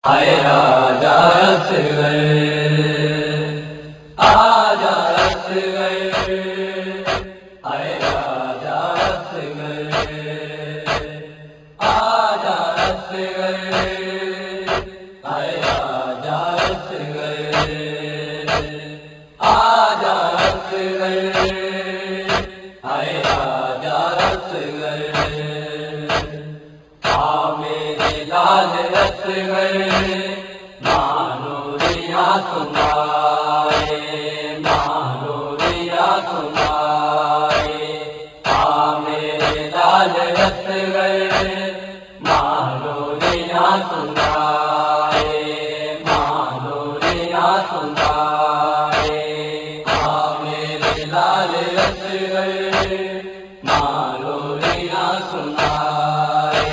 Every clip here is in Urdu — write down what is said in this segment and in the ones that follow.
آئے راجا رس گئے، آجا رس گئے، آئے راجا رس گئے، آجا رس گئے، آئے راجا رس گئے، آجا رس گئے، آئے راجا رس گئے، میرے لال رس گئے، مانو ریا تمہارے، مانو ریا تمہارے، میرے لال رس گئے، مانو ریا تمہارے، مانو ریا تمہارے، میرے لال رس گئے، مانو ریا تمہارے،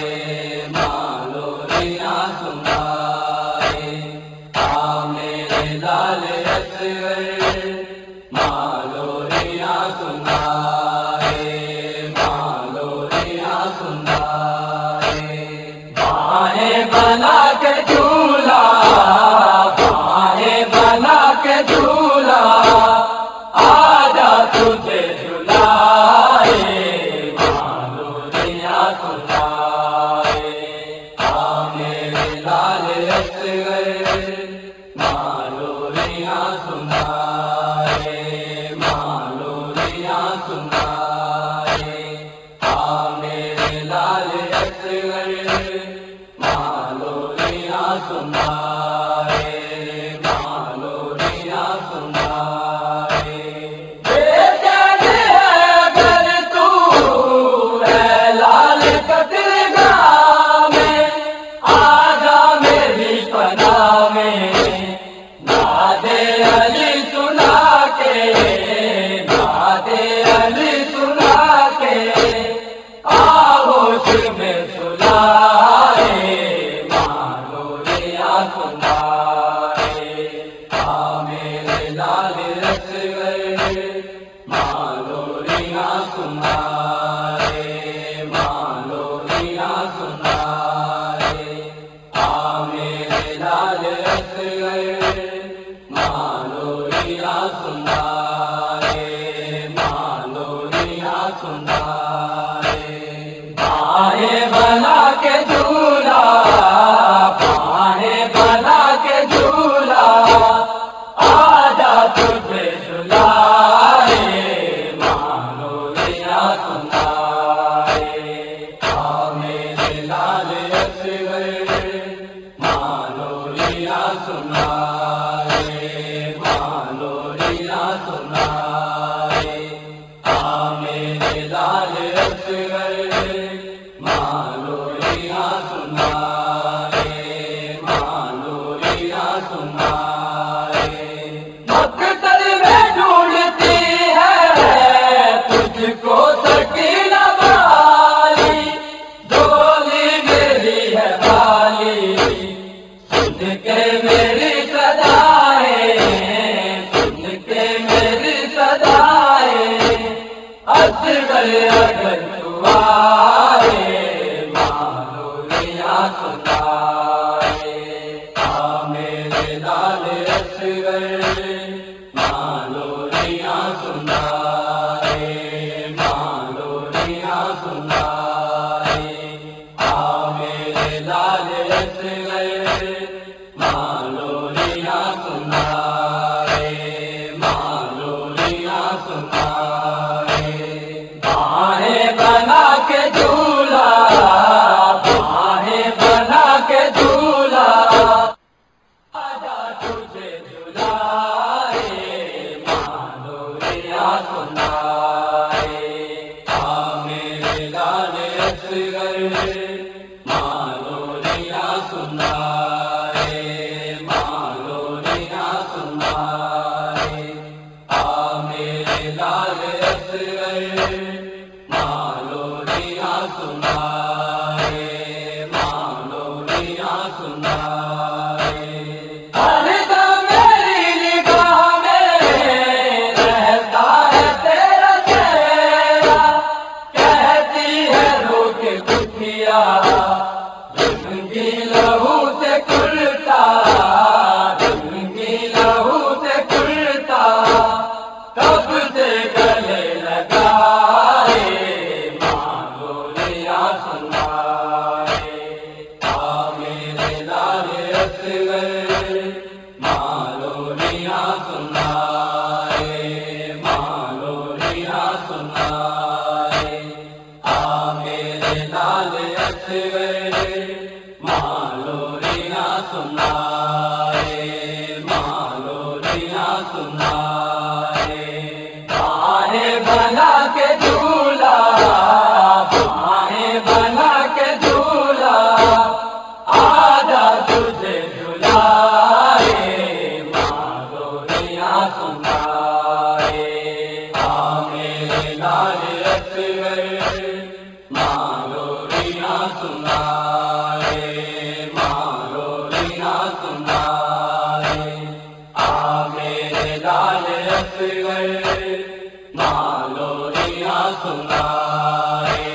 میرے لال رس گئے، مانو ریا تمہارے، مانو ریا تمہارے، بانہیں بنا کے جھولا، بانہیں بنا کے جھولا، آجا تجھے جھلائے، مانو ریا تمہارے، میرے لال رس گئے، مانو ریا تمہارے، مانو ریا تمہارے، میرے لال رس گئے، مانو ریا تمہارے، مانو ریا تمہارے، بے چین ہے اگر تو ہے لال قدرگاہ میں، آجا میری پناہ میں، ناد علی سنا کے، ناد علی سنا کے، آغوش میں سلائے، مانو ریا تمہارے، میرے لال رس گئے، مانو ریا تمہارے، مانو ریا تمہارے، میرے لال رس گئے، مانو ریا تمہارے، مانو ریا تمہارے، بانہیں بنا کے جھولا، بانہیں بنا کے جھولا، آجا تجھے جھلائے، مانو ریا تمہارے، میرے لال رس گئے، مانو ریا تمہارے، مانو ریا تمہارے، میرے لال رس گئے، مانو ریا تمہارے، مانو ریا تمہارے، مقتل میں ڈھونڈتی ہے تجھ کو سکینہ والی، ڈولی میری ہے خالی، سن کے میری صدائیں، سن کے میری صدائیں، اصغر اگر تو آئے، مانو ریا تمہارے، میرے لال رس گئے، مانو ریا تمہارے، مانو ریا تمہارے، میرے لال رس گئے، مانو ریا تمہارے، مانو ریا تمہارے، بانہیں اصغر مالوریاں سنائے، مالوریاں سنائے، میرے لال اصغر مالوریاں سنائے، مالوریاں سنائے، بائیں بنا کے جھولا، بائیں بنا کے جھولا، آجا تجھے جھلائے، مالوریاں سنائے، میرے لال اصغر مالوریاں سنائے، مالوریاں سنائے، میرے لال اصغر مالوریاں سنائے،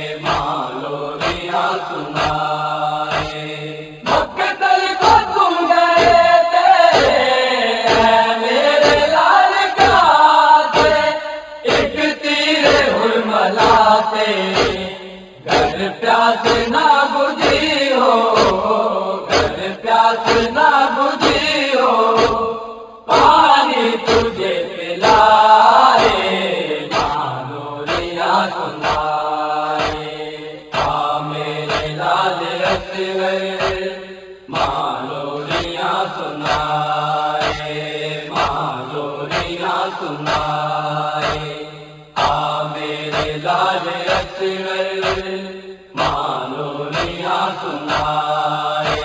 مالوریاں سنائے، مقتل کو تم گئے تھے میرے لال کاتے، ایک تیر حرملا سے گر پیاس نہ بجھی ہو، گر پیاس نہ بجھی ہو، پانی تجھے پلائے، مالوریاں سنائے، میرے لال اصغر مالوریاں سنائے، مالوریاں سنائے، میرے لال اصغر مالوریاں سنائے،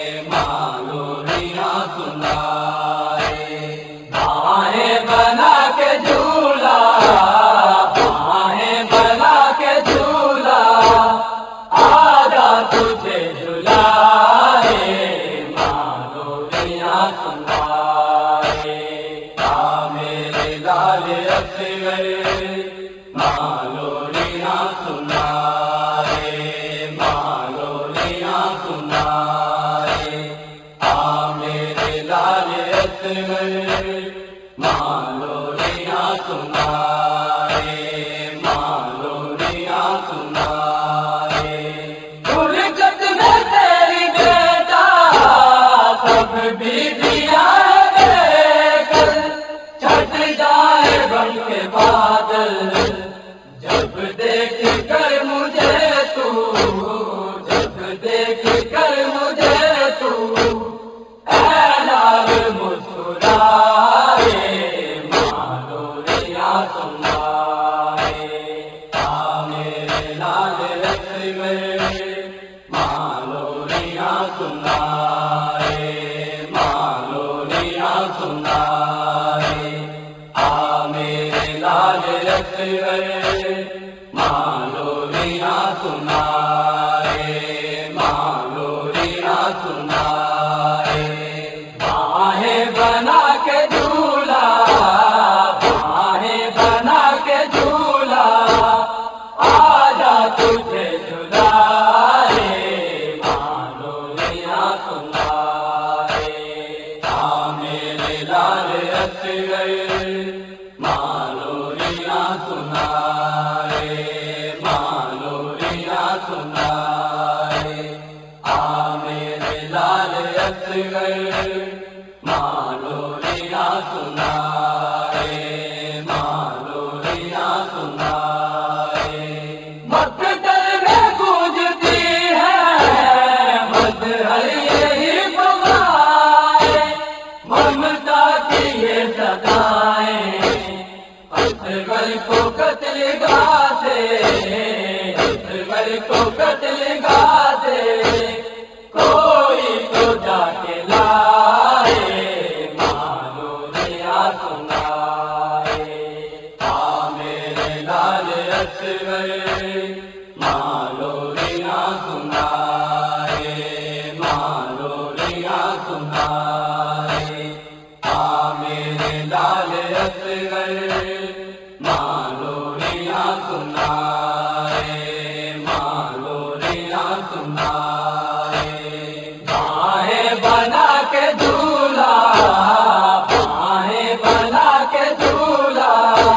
مالوریاں سنائے، بائیں بنا کے جھولا، بائیں بنا کے جھولا، آجا تجھے جھلائے، مالوریاں سنائے، میرے لال اصغر مالوریاں سنائے، مالوریاں سنائے، میرے لال اصغر مالوریاں سنائے، مالوریاں سنائے، غربت میں تیری بیٹا سب بیویاں لے کر چھٹ جائے غم کے بادل، جب دیکھ کر مجھے تو، جب دیکھ کر مجھے تو، اے لال مسکرائے، مالوریاں سنائے، میرے لال اصغر مالوریاں سنائے، مالوریاں سنائے، میرے لال اصغر مالوریاں سنائے، مالوریاں سنائے، بائیں بنا کے جھولا، بائیں بنا کے جھولا، آجا تجھے جھلائے، مالوریاں سنائے، میرے لال اصغر مالوریاں سنائے، مالوریاں سنائے، میرے لال اصغر مالوریاں سنائے، مالوریاں سنائے، مقتل میں گونجتی ہے مظہر یہی بلائے، ممتا کی یہ صدائیں اصغر کو قتل گاہ سے، اصغر کو قتل گاہ سے کوئی تو جا کے لائے، مالوریاں سنائے، میرے لال اصغر مالوریاں سنائے، مالوریاں سنائے، میرے لال اصغر مالوریاں سنائے، مالوریاں سنائے، بائیں بنا کے جھولا، بائیں بنا کے جھولا،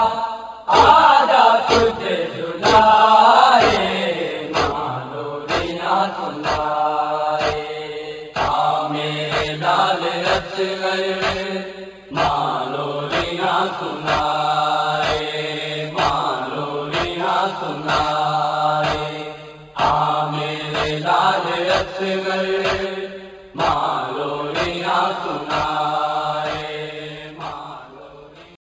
آجا تجھے جھلائے، مالوریاں سنائے، مالوریاں سنائے، مالوریاں سنائے، میرے لال اصغر